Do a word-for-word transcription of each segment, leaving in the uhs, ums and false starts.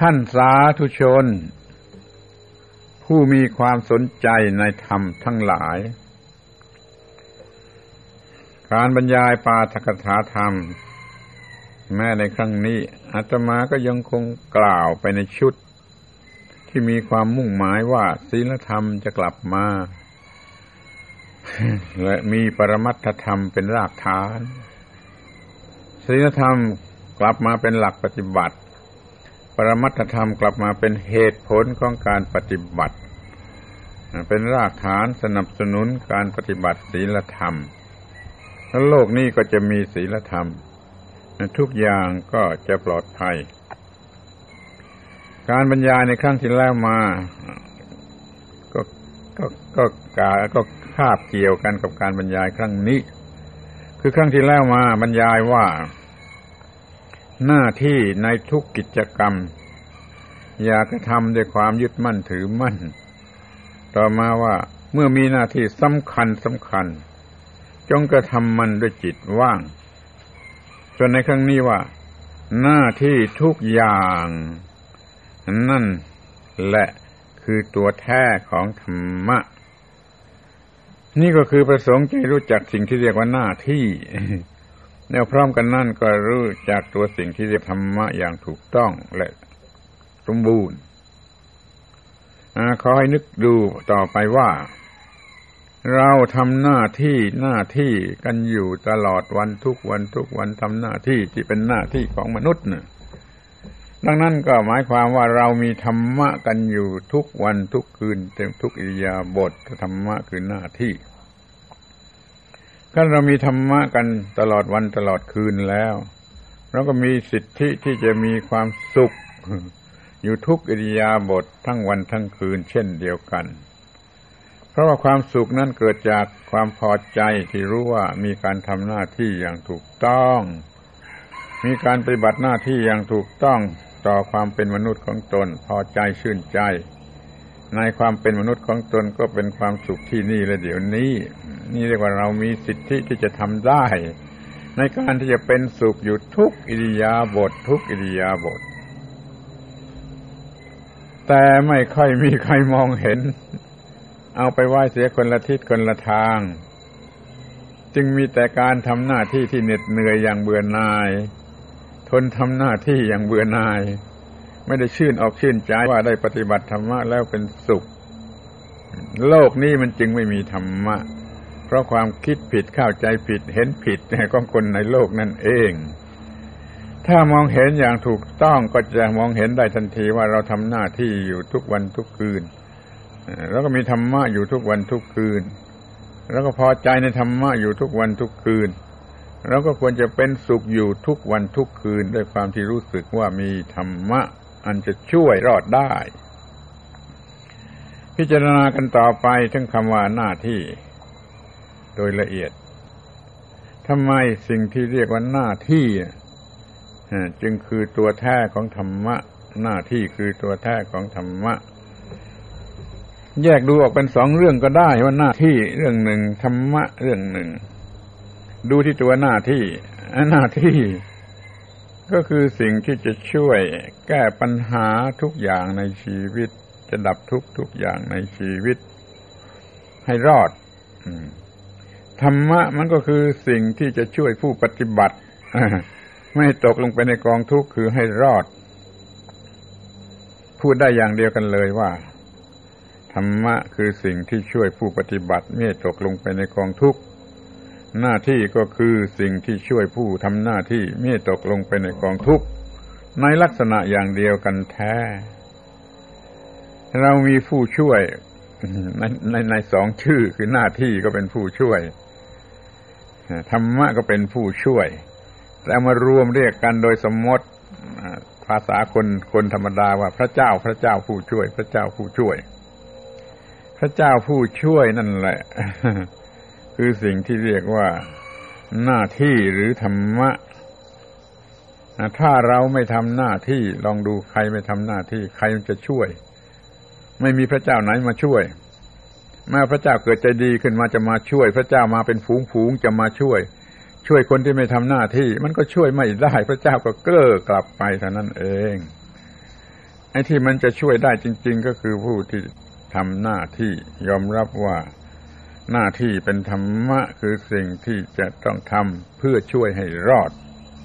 ท่านสาธุชนผู้มีความสนใจในธรรมทั้งหลายการบรรยายปาฐกถาธรรมแม้ในครั้งนี้อาตมาก็ยังคงกล่าวไปในชุดที่มีความมุ่งหมายว่าศีลธรรมจะกลับมาและมีปรมัตถธรรมเป็นรากฐานศีลธรรมกลับมาเป็นหลักปฏิบัติปรมัตถธรรมกลับมาเป็นเหตุผลของการปฏิบัติเป็นรากฐานสนับสนุนการปฏิบัติศีลธรรมแล้วโลกนี้ก็จะมีศีลธรรมทุกอย่างก็จะปลอดภัยการบรรยายในครั้งที่แล้วมาก็ก็ก็กาก็คาบเกี่ยวกันกับการบรรยายครั้งนี้คือครั้งที่แล้วมาบรรยายว่าหน้าที่ในทุกกิจกรรมอย่ากระทำด้วยความยึดมั่นถือมั่นต่อมาว่าเมื่อมีหน้าที่สำคัญสำคัญจงกระทำมันด้วยจิตว่างส่วนในครั้งนี้ว่าหน้าที่ทุกอย่างนั่นแหละคือตัวแท้ของธรรมะนี่ก็คือประสงค์ใจรู้จักสิ่งที่เรียกว่าหน้าที่แล้วพร้อมกันนั่นก็รู้จักตัวสิ่งที่เรียกธรรมะอย่างถูกต้องและสมบูรณ์ขอให้นึกดูต่อไปว่าเราทำหน้าที่หน้าที่กันอยู่ตลอดวันทุกวันทุกวันทำหน้าที่ที่เป็นหน้าที่ของมนุษย์น่ะดังนั้นก็หมายความว่าเรามีธรรมะกันอยู่ทุกวันทุกคืนเต็มทุกอิริยาบถธรรมะคือหน้าที่ถ้าเรามีธรรมะกันตลอดวันตลอดคืนแล้วเราก็มีสิทธิที่จะมีความสุขอยู่ทุกอิริยาบถทั้งวันทั้งคืนเช่นเดียวกันเพราะว่าความสุขนั้นเกิดจากความพอใจที่รู้ว่ามีการทำหน้าที่อย่างถูกต้องมีการปฏิบัติหน้าที่อย่างถูกต้องต่อความเป็นมนุษย์ของตนพอใจชื่นใจในความเป็นมนุษย์ของตนก็เป็นความสุขที่นี่และเดี๋ยวนี้นี่เรียกว่าเรามีสิทธิที่จะทำได้ในการที่จะเป็นสุขอยู่ทุกอิริยาบถทุกอิริยาบถแต่ไม่ค่อยมีใครมองเห็นเอาไปไว้เสียคนละทิศคนละทางจึงมีแต่การทำหน้าที่ที่เหน็ดเหนื่อยอย่างเบื่อหน่ายทนทำหน้าที่อย่างเบื่อหน่ายไม่ได้ชื่นอกชื่นใจว่าได้ปฏิบัติธรรมะแล้วเป็นสุขโลกนี้มันจึงไม่มีธรรมะเพราะความคิดผิดเข้าใจผิดเห็นผิดของคนในโลกนั่นเองถ้ามองเห็นอย่างถูกต้องก็จะมองเห็นได้ทันทีว่าเราทำหน้าที่อยู่ทุกวันทุกคืนแล้วก็มีธรรมะอยู่ทุกวันทุกคืนแล้วก็พอใจในธรรมะอยู่ทุกวันทุกคืนแล้วก็ควรจะเป็นสุขอยู่ทุกวันทุกคืนด้วยความที่รู้สึกว่ามีธรรมะอันจะช่วยรอดได้พิจารณากันต่อไปถึงคำว่าหน้าที่โดยละเอียดทำไมสิ่งที่เรียกว่าหน้าที่จึงคือตัวแท้ของธรรมะหน้าที่คือตัวแท้ของธรรมะแยกดูออกเป็นสองเรื่องก็ได้ว่าหน้าที่เรื่องหนึ่งธรรมะเรื่องหนึ่งดูที่ตัวหน้าที่หน้าที่ก็คือสิ่งที่จะช่วยแก้ปัญหาทุกอย่างในชีวิตจะดับทุกทุกอย่างในชีวิตให้รอดธรรมะมันก็คือสิ่งที่จะช่วยผู้ปฏิบัติไม่ตกลงไปในกองทุกข์คือให้รอดพูดได้อย่างเดียวกันเลยว่าธรรมะคือสิ่งที่ช่วยผู้ปฏิบัติไม่ตกลงไปในกองทุกข์หน้าที่ก็คือสิ่งที่ช่วยผู้ทำหน้าที่ไม่ตกลงไปในกองทุกข์ในลักษณะอย่างเดียวกันแท้เรามีผู้ช่วยในในในสองชื่อคือหน้าที่ก็เป็นผู้ช่วยธรรมะก็เป็นผู้ช่วยแต่มารวมเรียกกันโดยสมมติภาษาคนคนธรรมดาว่าพระเจ้าพระเจ้าผู้ช่วยพระเจ้าผู้ช่วยพระเจ้าผู้ช่วยนั่นแหละคือสิ่งที่เรียกว่าหน้าที่หรือธรรมะถ้าเราไม่ทำหน้าที่ลองดูใครไม่ทำหน้าที่ใครมันจะช่วยไม่มีพระเจ้าไหนมาช่วยแม้พระเจ้าเกิดใจดีขึ้นมาจะมาช่วยพระเจ้ามาเป็นฝูงๆจะมาช่วยช่วยคนที่ไม่ทำหน้าที่มันก็ช่วยไม่ได้พระเจ้าก็เก้อกลับไปเท่านั้นเองไอ้ที่มันจะช่วยได้จริงๆก็คือผู้ที่ทำหน้าที่ยอมรับว่าหน้าที่เป็นธรรมะคือสิ่งที่จะต้องทำเพื่อช่วยให้รอด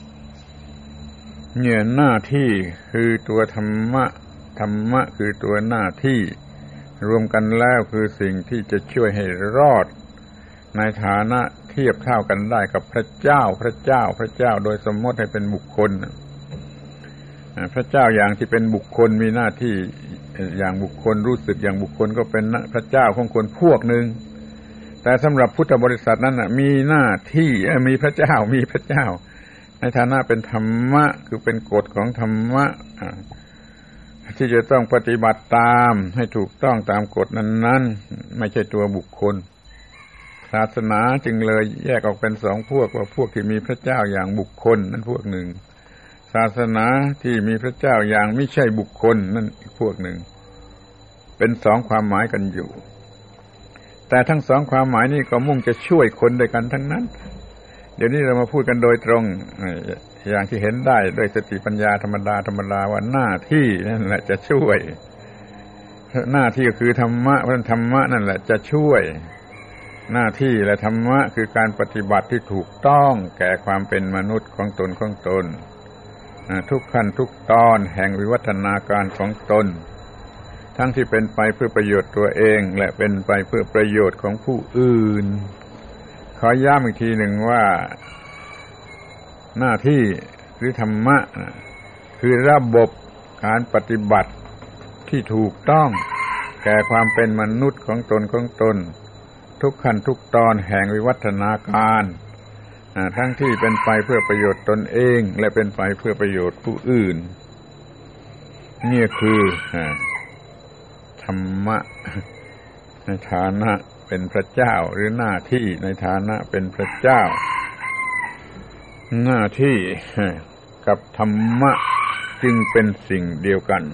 เนี่ยหน้าที่คือตัวธรรมะธรรมะคือตัวหน้าที่รวมกันแล้วคือสิ่งที่จะช่วยให้รอดในฐานะเทียบเท่ากันได้กับพระเจ้าพระเจ้าพระเจ้าโดยสมมติให้เป็นบุคคลพระเจ้าอย่างที่เป็นบุคคลมีหน้าที่อย่างบุคคลรู้สึกอย่างบุคคลก็เป็นพระเจ้าของคนพวกหนึ่งแต่สำหรับพุทธบริษัทนั้นมีหน้าที่มีพระเจ้ามีพระเจ้าในฐานะเป็นธรรมะคือเป็นกฎของธรรมะที่จะต้องปฏิบัติตามให้ถูกต้องตามกฎนั้นๆไม่ใช่ตัวบุคคลศาสนาจึงเลยแยกออกเป็นสองพวกว่าพวกที่มีพระเจ้าอย่างบุคคลนั่นพวกหนึ่งศาสนาที่มีพระเจ้าอย่างไม่ใช่บุคคลนั่นอีกพวกหนึ่งเป็นสองความหมายกันอยู่แต่ทั้งสองความหมายนี้ก็มุ่งจะช่วยคนด้วยกันทั้งนั้นเดี๋ยวนี้เรามาพูดกันโดยตรงอย่างที่เห็นได้ด้วยสติปัญญาธรรมดาธรรมดาว่าหน้าที่นั่นแหละจะช่วยหน้าที่ก็คือธรรมะเพราะธรรมะนั่นแหละจะช่วยหน้าที่และธรรมะคือการปฏิบัติที่ถูกต้องแก่ความเป็นมนุษย์ของตนของตนทุกขั้นทุกตอนแห่งวิวัฒนาการของตนทั้งที่เป็นไปเพื่อประโยชน์ตัวเองและเป็นไปเพื่อประโยชน์ของผู้อื่นขอย้ำอีกทีหนึ่งว่าหน้าที่หรือธรรมะคือระบบการปฏิบัติที่ถูกต้องแก่ความเป็นมนุษย์ของตนของตนทุกขั้นทุกตอนแห่งวิวัฒนาการทั้งที่เป็นไปเพื่อประโยชน์ตนเองและเป็นไปเพื่อประโยชน์ผู้อื่นนี่คือธรรมะในฐานะเป็นพระเจ้าหรือหน้าที่ในฐานะเป็นพระเจ้าหน้าที่กับธรรมะจึงเป็นสิ่งเดียวกัน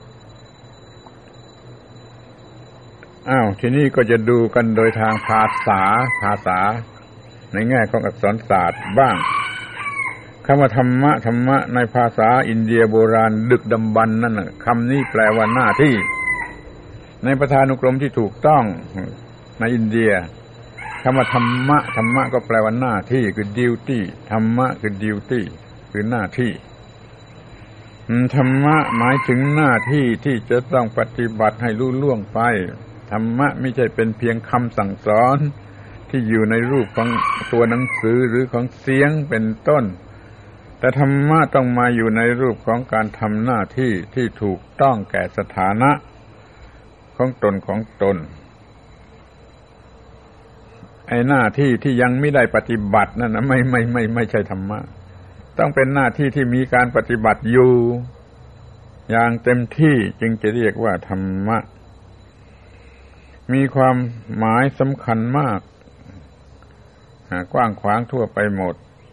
อ้าวทีนี้ก็จะดูกันโดยทางภาษาภาษาในแง่ของอักษรศาสตร์บ้างคำว่าธรรมะธรรมะในภาษาอินเดียโบราณดึกดำบรรพ์นั่นน่ะคำนี้แปลว่าหน้าที่ในประธานุกรมที่ถูกต้องในอินเดียคำว่าธรรมะธรรมะก็แปลว่าหน้าที่คือ duty ธรรมะคือ duty คือหน้าที่ธรรมะหมายถึงหน้าที่ที่จะต้องปฏิบัติให้ลุล่วงไปธรรมะไม่ใช่เป็นเพียงคำสั่งสอนที่อยู่ในรูปของตัวหนังสือหรือของเสียงเป็นต้นแต่ธรรมะต้องมาอยู่ในรูปของการทำหน้าที่ที่ถูกต้องแก่สถานะของตนของตนไอ้หน้าที่ที่ยังไม่ได้ปฏิบัตินั่นนะไม่ไม่ไม่ไม่ใช่ธรรมะต้องเป็นหน้าที่ที่มีการปฏิบัติอยู่อย่างเต็มที่จึงจะเรียกว่าธรรมะมีความหมายสำคัญมากกว้างขวางทั่วไปหมด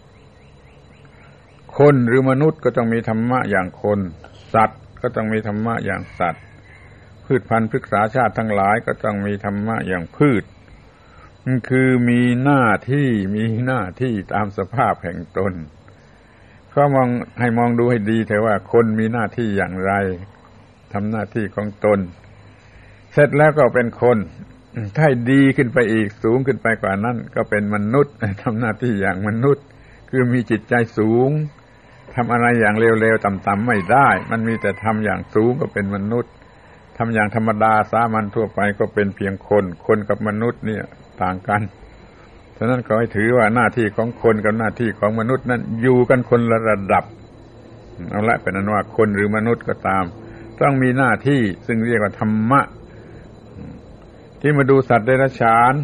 คนหรือมนุษย์ก็ต้องมีธรรมะอย่างคนสัตว์ก็ต้องมีธรรมะอย่างสัตว์พืชพันธุ์พฤกษาชาติทั้งหลายก็ต้องมีธรรมะอย่างพืชคือมีหน้าที่มีหน้าที่ตามสภาพแห่งตนก็มองให้มองดูให้ดีแต่ว่าคนมีหน้าที่อย่างไรทำหน้าที่ของตนเสร็จแล้วก็เป็นคนถ้าดีขึ้นไปอีกสูงขึ้นไปกว่านั้นก็เป็นมนุษย์ทำหน้าที่อย่างมนุษย์คือมีจิตใจสูงทำอะไรอย่างเร็วๆต่ำๆไม่ได้มันมีแต่ทำอย่างสูงก็เป็นมนุษย์ทำอย่างธรรมดาสามัญทั่วไปก็เป็นเพียงคนคนกับมนุษย์เนี่ยต่างกันฉะนั้นขอให้ถือว่าหน้าที่ของคนกับหน้าที่ของมนุษย์นั้นอยู่กันคนละระดับเอาละเป็นนั้นว่าคนหรือมนุษย์ก็ตามต้องมีหน้าที่ซึ่งเรียกว่าธรรมะที่มาดูสัตว์เดรัจฉาน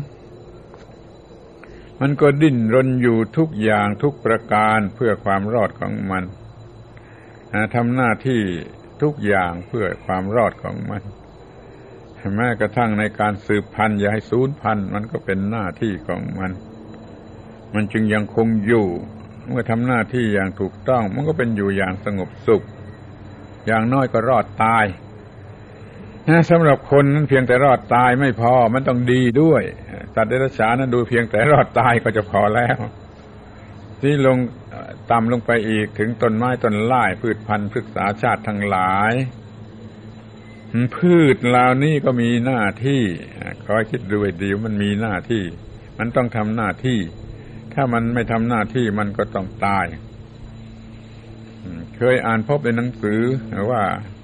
มันก็ดิ้นรนอยู่ทุกอย่างทุกประการเพื่อความรอดของมันทำหน้าที่ทุกอย่างเพื่อความรอดของมันแม้กระทั่งในการสืบพันธุ์อย่าให้สูญพันธุ์มันก็เป็นหน้าที่ของมันมันจึงยังคงอยู่เมื่อทำหน้าที่อย่างถูกต้องมันก็เป็นอยู่อย่างสงบสุขอย่างน้อยก็รอดตายสำหรับคนนั้นเพียงแต่รอดตายไม่พอมันต้องดีด้วยสัตว์เดรัจฉานนั้นดูเพียงแต่รอดตายก็จะพอแล้วที่ลงต่ำลงไปอีกถึงต้นไม้ต้นไม้พืชพันธุ์พฤกษาชาติทั้งหลายพืชเหล่านี้ก็มีหน้าที่คอยคิดดูให้ดีว่ามันมีหน้าที่มันต้องทำหน้าที่ถ้ามันไม่ทำหน้าที่มันก็ต้องตายเคยอ่านพบในหนังสือว่า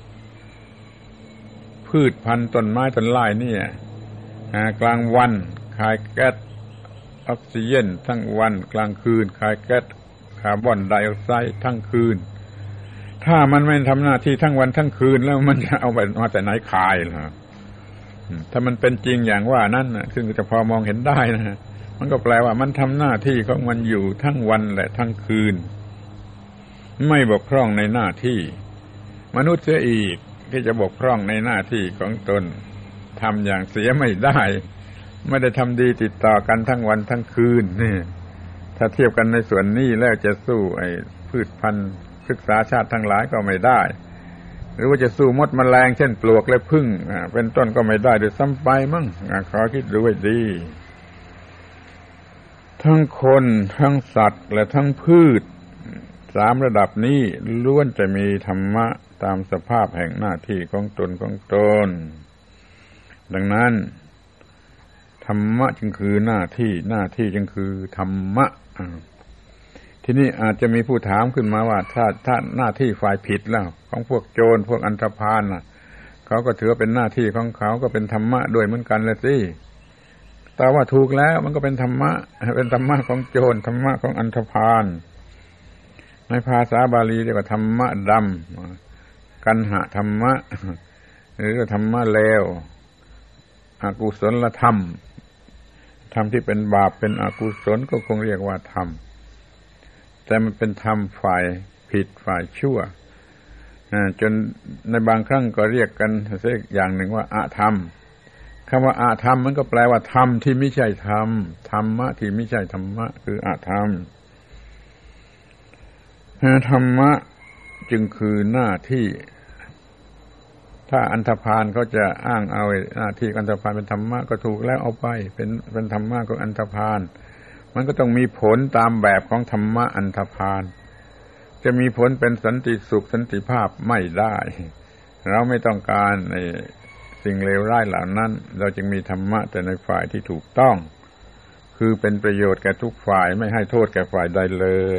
พืชพันธุ์ต้นไม้ต้นไม้นี่กลางวันคายแก๊สออกซิเจนทั้งวันกลางคืนคายแก๊สคาร์บอนไดออกไซด์ทั้งคืนถ้ามันไม่ทำหน้าที่ทั้งวันทั้งคืนแล้วมันจะเอาไปมาแต่ไหนคายล่ะถ้ามันเป็นจริงอย่างว่านั้นนะซึ่งจะพอมองเห็นได้นะมันก็แปลว่ามันทำหน้าที่ของมันอยู่ทั้งวันและทั้งคืนไม่บกพร่องในหน้าที่มนุษย์เสียอีกที่จะบกพร่องในหน้าที่ของตนทำอย่างเสียไม่ได้ไม่ได้ทำดีติดต่อกันทั้งวันทั้งคืนนี่ถ้าเทียบกันในส่วนนี้แล้วจะสู้ไอ้พืชพันธุ์ศึกษาชาติทั้งหลายก็ไม่ได้หรือว่าจะสู้มดแมลงเช่นปลวกและผึ้งเป็นต้นก็ไม่ได้โดยซ้ำไปมั้งขอคิดดูให้ดีทั้งคนทั้งสัตว์และทั้งพืชสามระดับนี้ล้วนจะมีธรรมะตามสภาพแห่งหน้าที่ของตนของตนดังนั้นธรรมะจึงคือหน้าที่หน้าที่จึงคือธรรมะทีนี้อาจจะมีผู้ถามขึ้นมาว่าถ้าถ้าหน้าที่ฝ่ายผิดแล้วของพวกโจรพวกอันธพาลน่ะเขาก็ถือว่าเป็นหน้าที่ของเขาก็เป็นธรรมะด้วยเหมือนกันเลยสิแต่ว่าถูกแล้วมันก็เป็นธรรมะเป็นธรรมะของโจรธรรมะของอันธพาลในภาษาบาลีเรียกว่าธรรมะดำกันหะธรรมะหรือธรรมะเลวอกุศลธรรมธรรมที่เป็นบาปเป็นอกุศลก็คงเรียกว่าธรรมแต่มันเป็นธรรมฝ่ายผิดฝ่ายชั่วจนในบางครั้งก็เรียกกันสักอย่างหนึ่งว่าอธรรมคำว่าอธรรมมันก็แปลว่าธรรมที่ไม่ใช่ธรรมธรรมะที่ไม่ใช่ธรรมะคืออธรรมธรรมะจึงคือหน้าที่ถ้าอันธพาลเขาจะอ้างเอาหน้าที่อันธพาลเป็นธรรมะก็ถูกแล้วเอาไปเป็นเป็นธรรมะของอันธพาลมันก็ต้องมีผลตามแบบของธรรมะอันธพาลจะมีผลเป็นสันติสุขสันติภาพไม่ได้เราไม่ต้องการในสิ่งเลวร้ายเหล่านั้นเราจึงมีธรรมะแต่ในฝ่ายที่ถูกต้องคือเป็นประโยชน์แก่ทุกฝ่ายไม่ให้โทษแก่ฝ่ายใดเลย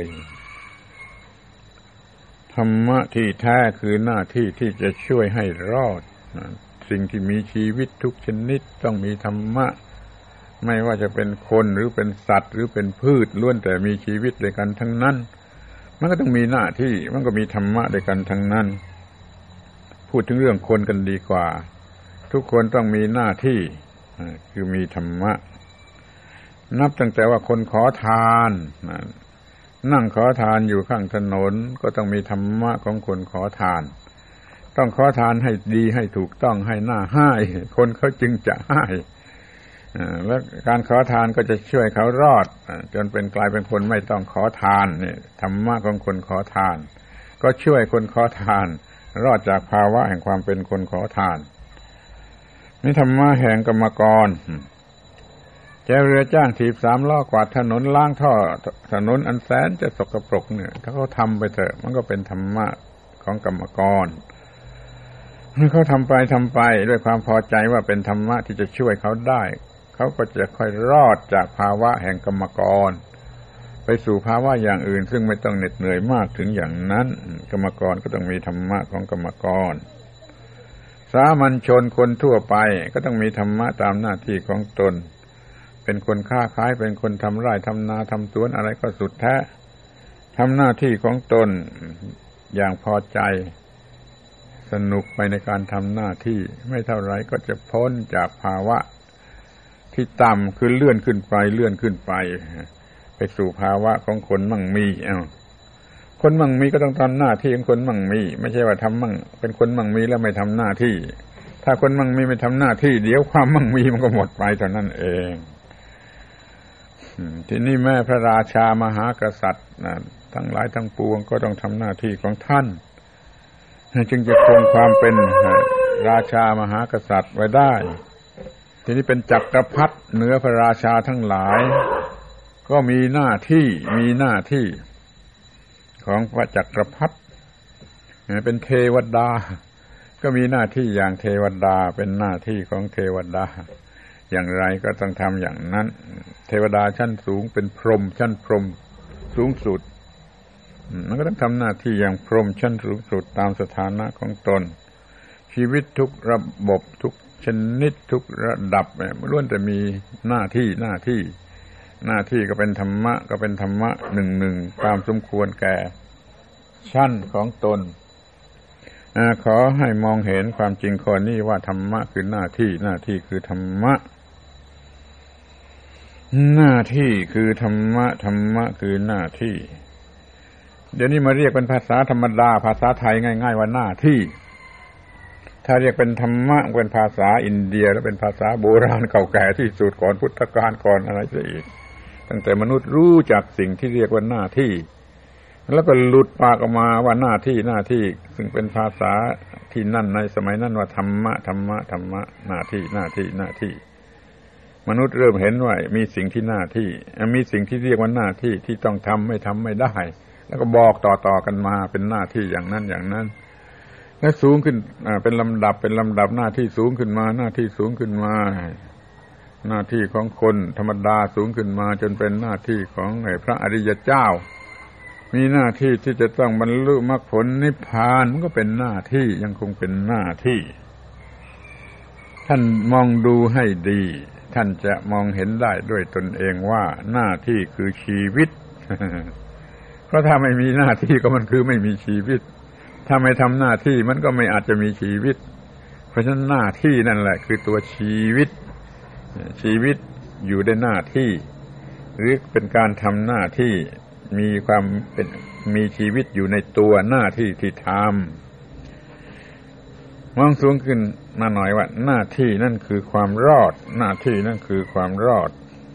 ธรรมะที่แท้คือหน้าที่ที่จะช่วยให้รอดสิ่งที่มีชีวิตทุกชนิดต้องมีธรรมะไม่ว่าจะเป็นคนหรือเป็นสัตว์หรือเป็นพืชล้วนแต่มีชีวิตด้วยกันทั้งนั้นมันก็ต้องมีหน้าที่มันก็มีธรรมะด้วยกันทั้งนั้นพูดถึงเรื่องคนกันดีกว่าทุกคนต้องมีหน้าที่คือมีธรรมะนับตั้งแต่ว่าคนขอทานนั่งขอทานอยู่ข้างถนนก็ต้องมีธรรมะของคนขอทานต้องขอทานให้ดีให้ถูกต้องให้หน้าให้คนเขาจึงจะให้แล้วการขอทานก็จะช่วยเขารอดจนเป็นกลายเป็นคนไม่ต้องขอทานนี่ธรรมะของคนขอทานก็ช่วยคนขอทานรอดจากภาวะแห่งความเป็นคนขอทานนี่ธรรมะแห่งกรรมกรแกเรือจ้างถีบสามล้อกวาดถนนล้างท่อถนนอันแสนจะสกปรกเนี่ยถ้าเขาทำไปเถอะมันก็เป็นธรรมะของกรรมกรเมื่อเขาทำไปทำไปด้วยความพอใจว่าเป็นธรรมะที่จะช่วยเขาได้เขาก็จะค่อยรอดจากภาวะแห่งกรรมกรไปสู่ภาวะอย่างอื่นซึ่งไม่ต้องเหน็ดเหนื่อยมากถึงอย่างนั้นกรรมกรก็ต้องมีธรรมะของกรรมกรสามัญชนคนทั่วไปก็ต้องมีธรรมะตามหน้าที่ของตนเป็นคนค้าขายเป็นคนทำไร่ทำนาทำสวนอะไรก็สุดแท้ทำหน้าที่ของตนอย่างพอใจสนุกไปในการทำหน้าที่ไม่เท่าไรก็จะพ้นจากภาวะที่ต่ำคือเลื่อนขึ้นไปเลื่อนขึ้นไปไปสู่ภาวะของคนมั่งมีเอ้าคนมั่งมีก็ต้องทำหน้าที่ของคนมั่งมีไม่ใช่ว่าทำมั่งเป็นคนมั่งมีแล้วไม่ทำหน้าที่ถ้าคนมั่งมีไม่ทำหน้าที่เดี๋ยวความมั่งมีมันก็หมดไปเท่านั้นเองที่นี่แม่พระราชามหากษัตริย์ทั้งหลายทั้งปวงก็ต้องทำหน้าที่ของท่านจึงจะคงความเป็นราชามหากษัตริย์ไว้ได้ทีนี้เป็นจักรพรรดิเหนือพระราชาทั้งหลายก็มีหน้าที่มีหน้าที่ของพระจักรพรรดิเป็นเทวดาก็มีหน้าที่อย่างเทวดาเป็นหน้าที่ของเทวดาอย่างไรก็ต้องทำอย่างนั้นเทวดาชั้นสูงเป็นพรหมชั้นพรหมสูงสุดมันก็ต้องทำหน้าที่อย่างพรหมชั้นสูงสุดตามสถานะของตนชีวิตทุกระบบทุกชนิดทุกระดับเนี่ยล้วนแต่มีหน้าที่หน้าที่หน้าที่ก็เป็นธรรมะก็เป็นธรรมะหนึ่งหนึ่งตามสมควรแก่ชั้นของตนขอให้มองเห็นความจริงข้อนี้ว่าธรรมะคือหน้าที่หน้าที่คือธรรมะหน้าที่คือธรรมะธรรมะคือหน้าที่เดี๋ยวนี้มาเรียกเป็นภาษาธรรมดาภาษาไทยง่ายๆว่าหน้าที่ถ้าเรียกเป็นธรรมะเป็นภาษาอินเดียแล้วเป็นภาษาโบราณเก่าแก่ที่สุดก่อนพุทธกาลก่อนอะไรซะอีกตั้งแต่มนุษย์รู้จักสิ่งที่เรียกว่าหน้าที่แล้วก็หลุดปากออกมาว่าหน้าที่หน้าที่ซึ่งเป็นภาษาที่นั่นในสมัยนั้นว่าธรรมะธรรมะธรรมะหน้าที่หน้าที่หน้าที่มนุษย์เริ่มเห็นว่ามีสิ่งที่หน้าที่มีสิ่งที่เรียกว่าหน้าที่ที่ต้องทำไม่ทำไม่ได้แล้วก็บอกต่อๆกันมาเป็นหน้าที่อย่างนั้นอย่างนั้นและสูงขึ้นเป็นลำดับเป็นลำดับหน้าที่สูงขึ้นมาหน้าที่สูงขึ้นมาหน้าที่ของคนธรรมดาสูงขึ้นมาจนเป็นหน้าที่ของพระอริยเจ้ามีหน้าที่ที่จะต้องบรรลุมรรคผลนิพพานมันก็เป็นหน้าที่ยังคงเป็นหน้าที่ท่านมองดูให้ดีท่านจะมองเห็นได้ด้วยตนเองว่าหน้าที่คือชีวิต เพราะถ้าไม่มีหน้าที่ก็มันคือไม่มีชีวิตถ้าไม่ทำหน้าที่มันก็ไม่อาจจะมีชีวิตเพราะฉะนั้นหน้าที่นั่นแหละคือตัวชีวิตชีวิตอยู่ในหน้าที่หรือเป็นการทำหน้าที่มีความเป็นมีชีวิตอยู่ในตัวหน้าที่ที่ทำมองสูงขึ้นมาหน่อยว่าหน้าที่นั่นคือความรอดหน้าที่นั่นคือความรอด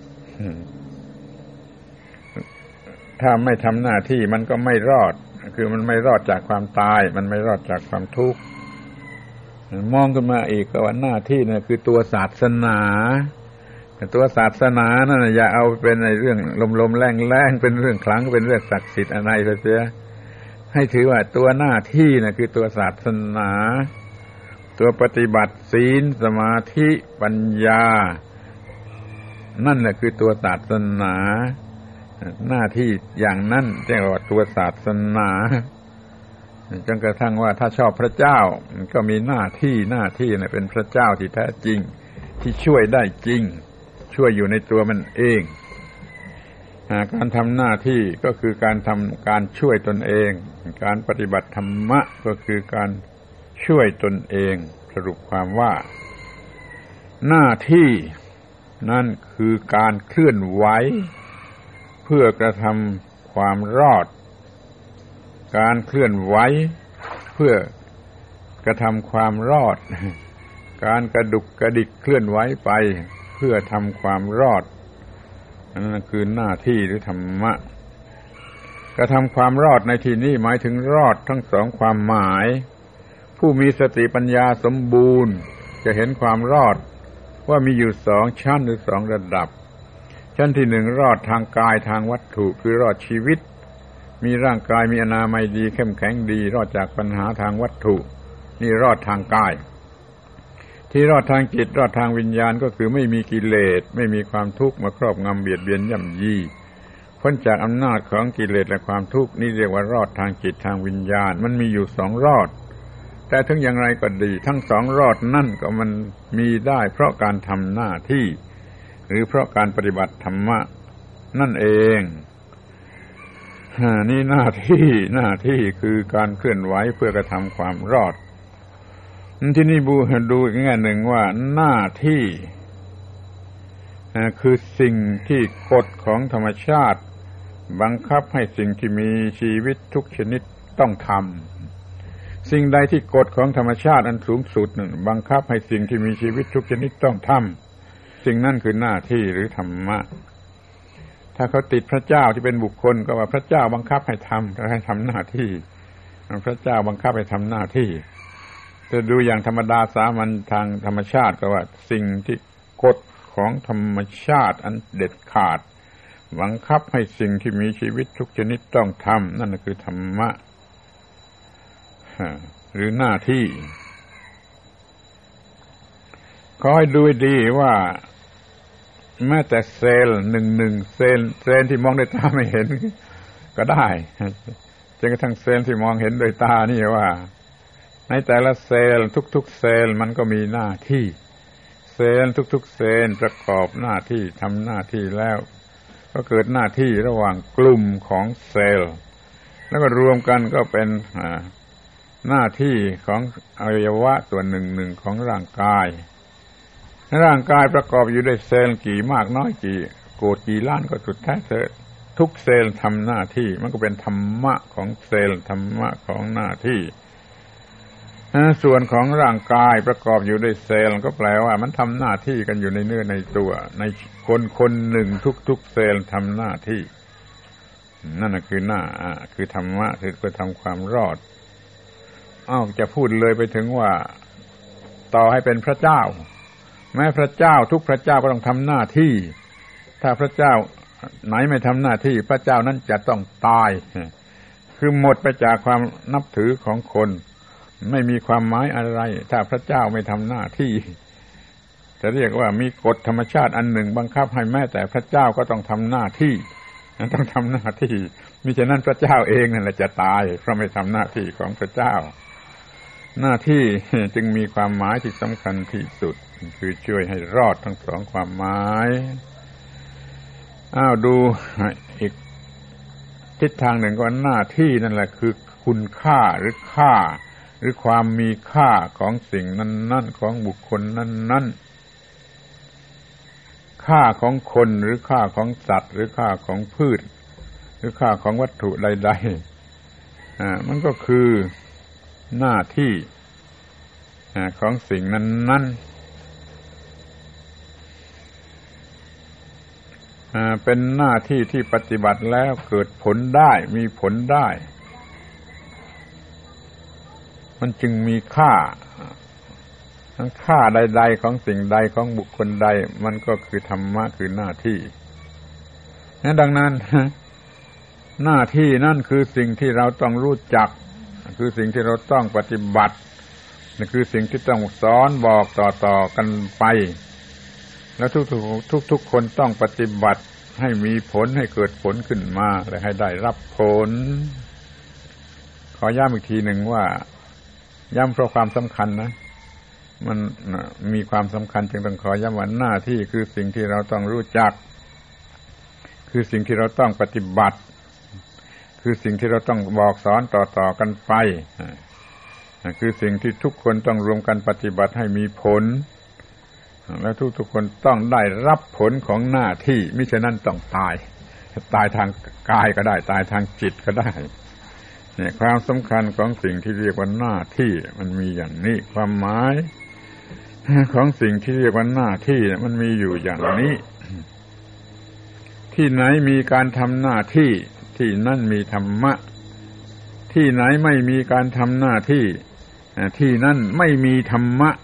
ถ้าไม่ทำหน้าที่มันก็ไม่รอดคือมันไม่รอดจากความตายมันไม่รอดจากความทุกข์มองขึ้นมาอีกก็ว่าหน้าที่นั่นคือตัวศาสนาตัวศาสนานั่นอย่าเอาเป็นในเรื่องลมๆแรงๆเป็นเรื่องขลังเป็นเรื่องศักดิ์สิทธิ์อะไรเสียให้ถือว่าตัวหน้าที่น่ะคือตัวศาสนาตัวปฏิบัติศีลสมาธิปัญญานั่นแหละคือตัวศาสนาหน้าที่อย่างนั้นเรียกว่าตัวศาสนาจนกระทั่งว่าถ้าชอบพระเจ้าก็มีหน้าที่หน้าที่น่ะเป็นพระเจ้าที่แท้จริงที่ช่วยได้จริงช่วยอยู่ในตัวมันเองการทำหน้าที่ก็คือการทำการช่วยตนเองการปฏิบัติธรรมะก็คือการช่วยตนเองสรุปความว่าหน้าที่นั่นคือการเคลื่อนไหวเพื่อกระทำความรอดการเคลื่อนไหวเพื่อกระทำความรอดการกระดุกกระดิกเคลื่อนไหวไปเพื่อทำความรอดนั่นคือหน้าที่หรือธรรมะกระทำความรอดในที่นี้หมายถึงรอดทั้งสองความหมายผู้มีสติปัญญาสมบูรณ์จะเห็นความรอดว่ามีอยู่สองชั้นหรือสองระดับชั้นที่หนึ่งรอดทางกายทางวัตถุคือรอดชีวิตมีร่างกายมีอนามัยดีเข้มแข็งดีรอดจากปัญหาทางวัตถุนี่รอดทางกายที่รอดทางจิตรอดทางวิญญาณก็คือไม่มีกิเลสไม่มีความทุกข์มาครอบงำเบียดเบียนย่ำยีพ้นจากอำนาจของกิเลสและความทุกข์นี่เรียกว่ารอดทางจิตทางวิญญาณมันมีอยู่สองรอดแต่ถึงอย่างไรก็ดีทั้งสองรอดนั่นก็มันมีได้เพราะการทำหน้าที่หรือเพราะการปฏิบัติธรรมะนั่นเองนี่หน้าที่หน้าที่คือการเคลื่อนไหวเพื่อกระทำความรอดที่นี่บูดูอีกแง่หนึ่งว่าหน้าที่คือสิ่งที่กฎของธรรมชาติบังคับให้สิ่งที่มีชีวิตทุกชนิดต้องทำสิ่งใดที่กฎของธรรมชาติอันสูงสุดนั้นบังคับให้สิ่งที่มีชีวิตทุกชนิดต้องทำสิ่งนั้นคือหน้าที่หรือธรรมะถ้าเขาติดพระเจ้าที่เป็นบุคคลก็ว่าพระเจ้าบังคับให้ทำให้ทำหน้าที่พระเจ้าบังคับให้ทำหน้าที่จะดูอย่างธรรมดาสามัญทางธรรมชาติก็ว่าสิ่งที่กฎของธรรมชาติอันเด็ดขาดบังคับให้สิ่งที่มีชีวิตทุกชนิดต้องทำนั่นคือธรรมะหรือหน้าที่ขอให้ดูดีว่าแม้แต่เซลล์หนึ่งหนึ่งเซลล์เซลล์ที่มองด้วยตาไม่เห็นก็ได้จนกระทั่งเซลล์ที่มองเห็นด้วยตานี่ว่าในแต่ละเซลล์ทุกๆเซลล์มันก็มีหน้าที่เซลล์ทุกๆเซลล์ประกอบหน้าที่ทำหน้าที่แล้วก็เกิดหน้าที่ระหว่างกลุ่มของเซลล์แล้วก็รวมกันก็เป็นหน้าที่ของอวัยวะส่วนหนึ่งหนึ่งของร่างกายร่างกายประกอบอยู่ด้วยเซลล์กี่มากน้อยกี่โกรธกี่ล้านก็สุดแท้เถอะทุกเซลล์ทำหน้าที่มันก็เป็นธรรมะของเซลล์ธรรมะของหน้าที่ส่วนของร่างกายประกอบอยู่ด้วยเซลล์ก็แปลว่ามันทำหน้าที่กันอยู่ในเนื้อในตัวในคนคนหนึ่งทุกๆเซลล์ทำหน้าที่นั่นคือหน้าคือธรรมะคือเพื่อทำความรอดอ้าวจะพูดเลยไปถึงว่าต่อให้เป็นพระเจ้าแม้พระเจ้าทุกพระเจ้าก็ต้องทำหน้าที่ถ้าพระเจ้าไหนไม่ทำหน้าที่พระเจ้านั้นจะต้องตายคือหมดไปจากความนับถือของคนไม่มีความหมายอะไรถ้าพระเจ้าไม่ทำหน้าที่จะเรียกว่ามีกฎธรรมชาติอันหนึ่งบังคับให้แม้แต่พระเจ้าก็ต้องทำหน้าที่ต้องทำหน้าที่มิฉะนั้นพระเจ้าเองนั่นแหละจะตายเพราะไม่ทำหน้าที่ของพระเจ้าหน้าที่จึงมีความหมายที่สำคัญที่สุดคือช่วยให้รอดทั้งสองความหมายอ้าวดูอีกทิศทางหนึ่งก็หน้าที่นั่นแหละคือคุณค่าหรือค่าหรือความมีค่าของสิ่งนั้นๆของบุคคลนั้นๆค่าของคนหรือค่าของสัตว์หรือค่าของพืชหรือค่าของวัตถุใดๆอ่ามันก็คือหน้าที่ของสิ่งนั้นๆเป็นหน้าที่ที่ปฏิบัติแล้วเกิดผลได้มีผลได้มันจึงมีค่าทั้งค่าใดๆของสิ่งใดของบุคคลใดมันก็คือธรรมะคือหน้าที่ดังนั้นหน้าที่นั่นคือสิ่งที่เราต้องรู้จักคือสิ่งที่เราต้องปฏิบัตินี่คือสิ่งที่ต้องสอนบอกต่อๆกันไปแล้วทุกๆทุกๆคนต้องปฏิบัติให้มีผลให้เกิดผลขึ้นมาและให้ได้รับผลขอย้ำอีกทีหนึ่งว่าย้ำเพราะความสำคัญนะมันมีความสำคัญจึงต้องขอย้ำว่าหน้าที่คือสิ่งที่เราต้องรู้จักคือสิ่งที่เราต้องปฏิบัติคือสิ่งที่เราต้องบอกสอนต่อๆกันไปคือสิ่งที่ทุกคนต้องรวมกันปฏิบัติให้มีผลและทุกๆคนต้องได้รับผลของหน้าที่มิฉะนั้นต้องตายตายทางกายก็ได้ตายทางจิตก็ได้เนี่ยความสำคัญของสิ่งที่เรียกว่าหน้าที่มันมีอย่างนี้ความหมายของสิ่งที่เรียกว่าหน้าที่มันมีอยู่อย่างนี้ที่ไหนมีการทำหน้าที่ที่นั่นมีธรรมะที่ไหนไม่มีการทำหน้าที่ที่นั่นไม่มีธรรมะ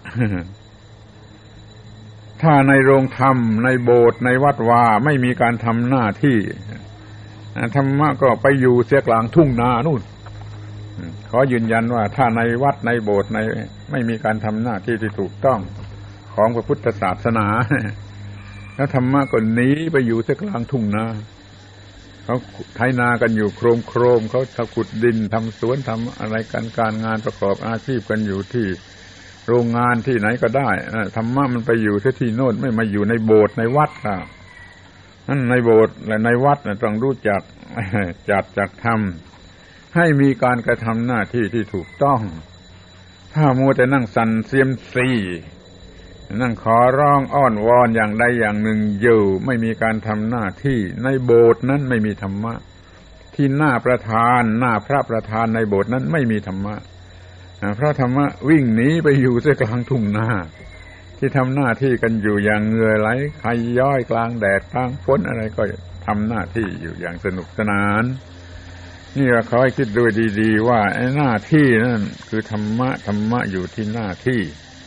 ถ้าในโรงธรรมในโบสถ์ในวัดวาไม่มีการทำหน้าที่ธรรมะก็ไปอยู่เสียกลางทุ่งนานู่นขอยืนยันว่าถ้าในวัดในโบสถ์ในไม่มีการทำหน้าที่ที่ถูกต้องของพระพุทธศาสนาแล้วธรรมะก็หนีไปอยู่เสียกลางทุ่งนาเขาไถนากันอยู่โครมโครมเขาทำขุดดินทำสวนทำอะไรกันการงานประกอบอาชีพกันอยู่ที่โรงงานที่ไหนก็ได้ธรรมะมันไปอยู่ที่โน่นไม่มาอยู่ในโบสถ์ในวัดอ่ะนั่นในโบสถ์และในวัดน่ะต้องรู้จักจัดจักทำให้มีการกระทำหน้าที่ที่ถูกต้องถ้ามัวแต่นั่งสั่นเซียมซีนั่งขอร้องอ้อนวอนอย่างใดอย่างหนึ่งอยู่ไม่มีการทำหน้าที่ในโบสถ์นั้นไม่มีธรรมะที่หน้าประธานหน้าพระประธานในโบสถ์นั้นไม่มีธรรมะพระธรรมะวิ่งหนีไปอยู่เสียกลางทุ่งนาที่ทำหน้าที่กันอยู่อย่างเหงื่อไหลไขย้อยกลางแดดกลางฝนอะไรก็ทำหน้าที่อยู่อย่างสนุกสนานนี่เราขอให้คิดดูดีๆว่าไอ้หน้าที่นั่นคือธรรมะธรรมะอยู่ที่หน้าที่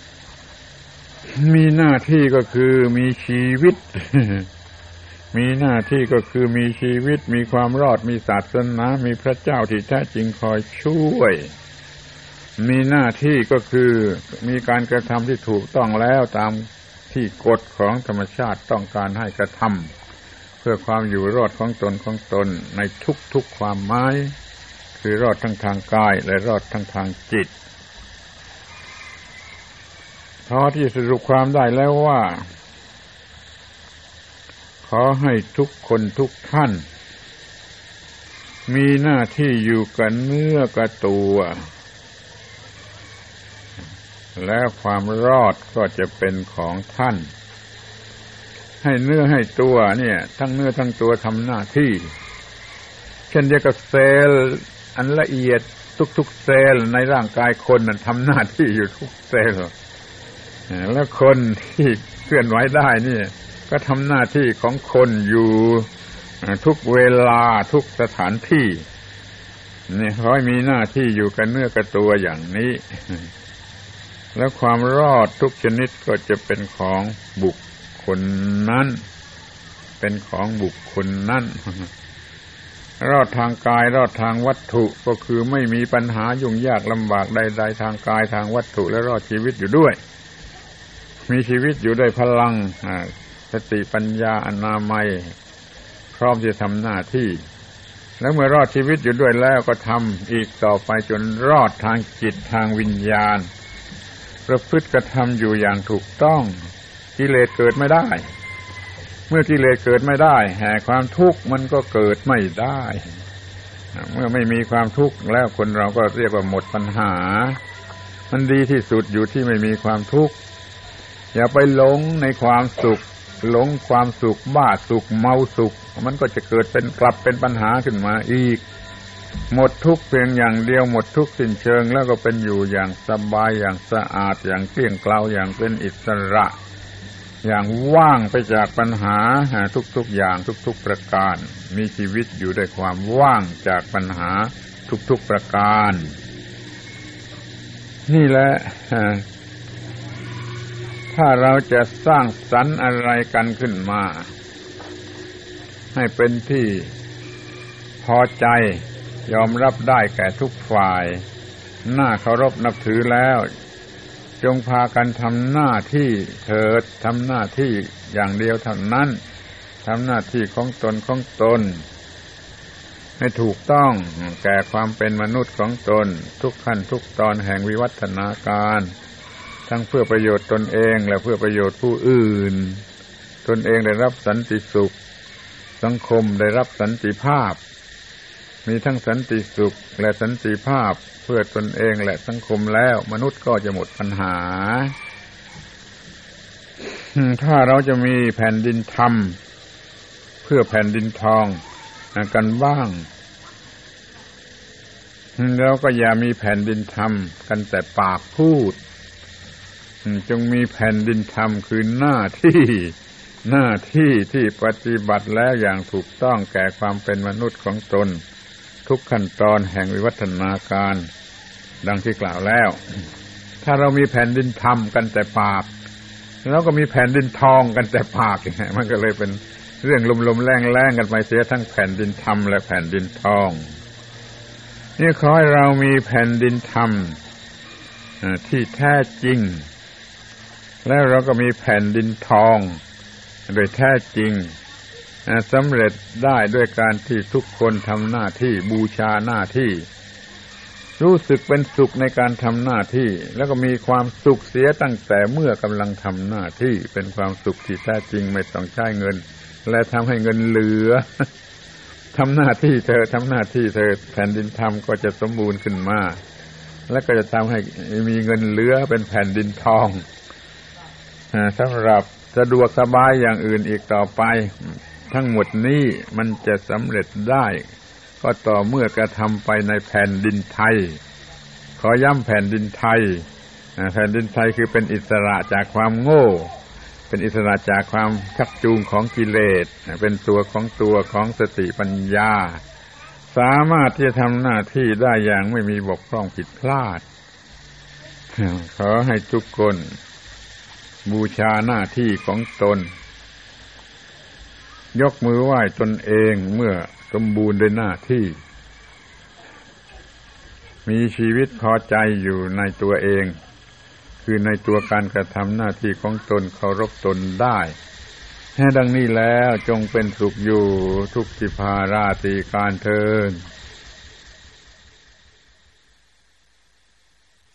มีหน้าที่ก็คือมีชีวิต มีหน้าที่ก็คือมีชีวิตมีความรอดมีศาสนามีพระเจ้าที่แท้จริงคอยช่วยมีหน้าที่ก็คือมีการกระทำที่ถูกต้องแล้วตามที่กฎของธรรมชาติต้องการให้กระทำเพื่อความอยู่รอดของตนของตนในทุกๆความหมายคือรอดทั้งทางกายและรอดทั้งทางจิตพอที่สรุปความได้แล้วว่าขอให้ทุกคนทุกท่านมีหน้าที่อยู่กับเนื้อกับตัวแล้วความรอดก็จะเป็นของท่านให้เนื้อให้ตัวเนี่ยทั้งเนื้อทั้งตัวทำหน้าที่เช่นเดียวกับเซลล์อันละเอียดทุกๆเซลล์ในร่างกายคนนั้นทำหน้าที่อยู่ทุกเซลล์แล้วคนที่เคลื่อนไหวได้นี่ก็ทำหน้าที่ของคนอยู่ทุกเวลาทุกสถานที่นี่ขอให้มีหน้าที่อยู่กับเนื้อกับตัวอย่างนี้แล้วความรอดทุกชนิดก็จะเป็นของบุคคลนั้นเป็นของบุคคลนั้นรอดทางกายรอดทางวัตถุก็คือไม่มีปัญหายุ่งยากลำบากใดๆทางกายทางวัตถุและรอดชีวิตอยู่ด้วยมีชีวิตอยู่ด้วยพลังสติปัญญาอนามัยพร้อมจะทำหน้าที่แล้วเมื่อรอดชีวิตอยู่ด้วยแล้วก็ทำอีกต่อไปจนรอดทางจิตทางวิญญาณประพฤติกระทำอยู่อย่างถูกต้องกิเลสเกิดไม่ได้เมื่อกิเลสเกิดไม่ได้แห่ความทุกข์มันก็เกิดไม่ได้เมื่อไม่มีความทุกข์แล้วคนเราก็เรียกว่าหมดปัญหามันดีที่สุดอยู่ที่ไม่มีความทุกข์อย่าไปหลงในความสุขหลงความสุขบ้าสุขเมาสุขมันก็จะเกิดเป็นกลับเป็นปัญหาขึ้นมาอีกหมดทุกข์เพียงอย่างเดียวหมดทุกข์สิ้นเชิงแล้วก็เป็นอยู่อย่างสบายอย่างสะอาดอย่างเกลี้ยงเกลาอย่างเป็นอิสระอย่างว่างไปจากปัญหาทุกๆอย่างทุกๆประการมีชีวิตอยู่ด้วยความว่างจากปัญหาทุกๆประการนี่แหละถ้าเราจะสร้างสรรค์อะไรกันขึ้นมาให้เป็นที่พอใจยอมรับได้แก่ทุกฝ่ายน่าเคารพนับถือแล้วจงพากันทำหน้าที่เถิดทำหน้าที่อย่างเดียวเท่านั้นทำหน้าที่ของตนของตนให้ถูกต้องแก่ความเป็นมนุษย์ของตนทุกขั้นทุกตอนแห่งวิวัฒนาการทั้งเพื่อประโยชน์ตนเองและเพื่อประโยชน์ผู้อื่นตนเองได้รับสันติสุขสังคมได้รับสันติภาพมีทั้งสันติสุขและสันติภาพเพื่อตนเองและสังคมแล้วมนุษย์ก็จะหมดปัญหาถ้าเราจะมีแผ่นดินธรรมเพื่อแผ่นดินทองกันบ้างแล้วก็อย่ามีแผ่นดินธรรมกันแต่ปากพูดจงมีแผ่นดินธรรมคือหน้าที่หน้าที่ที่ปฏิบัติแล้วอย่างถูกต้องแก่ความเป็นมนุษย์ของตนทุกขั้นตอนแห่งวิวัฒนาการดังที่กล่าวแล้วถ้าเรามีแผ่นดินธรรมกันแต่ปากแล้วก็มีแผ่นดินทองกันแต่ปากอย่างนี้มันก็เลยเป็นเรื่องลมๆแรงๆกันไปเสียทั้งแผ่นดินธรรมและแผ่นดินทองนี่ขอให้เรามีแผ่นดินธรรมที่แท้จริงแล้วเราก็มีแผ่นดินทองโดยแท้จริงสำเร็จได้ด้วยการที่ทุกคนทำหน้าที่บูชาหน้าที่รู้สึกเป็นสุขในการทำหน้าที่แล้วก็มีความสุขเสียตั้งแต่เมื่อกำลังทำหน้าที่เป็นความสุขที่แท้จริงไม่ต้องใช้เงินและทำให้เงินเหลือทำหน้าที่เธอทำหน้าที่เธอแผ่นดินธรรมก็จะสมบูรณ์ขึ้นมาและก็จะทำให้มีเงินเหลือเป็นแผ่นดินทองสำหรับสะดวกสบายอย่างอื่นอีกต่อไปทั้งหมดนี้มันจะสำเร็จได้ก็ต่อเมื่อกระทำไปในแผ่นดินไทยขอย้ำแผ่นดินไทยแผ่นดินไทยคือเป็นอิสระจากความโง่เป็นอิสระจากความชักจูงของกิเลสเป็นตัวของตัวของสติปัญญาสามารถที่จะทำหน้าที่ได้อย่างไม่มีบกพร่องผิดพลาดขอให้ทุกคนบูชาหน้าที่ของตนยกมือไหว้ตนเองเมื่อสมบูรณ์ด้วยหน้าที่มีชีวิตพอใจอยู่ในตัวเองคือในตัวการกระทำหน้าที่ของตนเคารพตนได้แค่ดังนี้แล้วจงเป็นสุขอยู่ทุกทิพาราตรีการเทิน